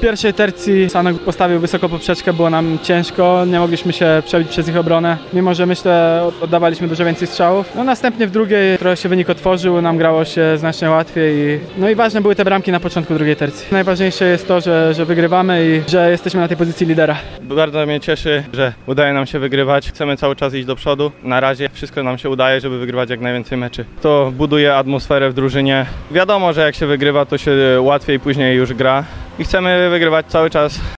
pierwszej tercji Sanok postawił wysoko poprzeczkę, było nam ciężko, nie mogliśmy się przebić przez ich obronę, mimo że myślę oddawaliśmy dużo więcej strzałów. No następnie w drugiej trochę się wynik otworzył, nam grało się znacznie łatwiej i ważne były te bramki na początku drugiej tercji. Najważniejsze jest to, że wygrywamy i że jesteśmy na tej pozycji lidera. Bardzo mnie cieszy, że udaje nam się wygrywać. Chcemy cały czas iść do przodu. Na razie wszystko nam się udaje, żeby wygrywać jak najwięcej meczy. To buduje atmosferę w drużynie. Wiadomo, że jak się wygrywa, to się łatwiej później już gra. I chcemy wygrywać cały czas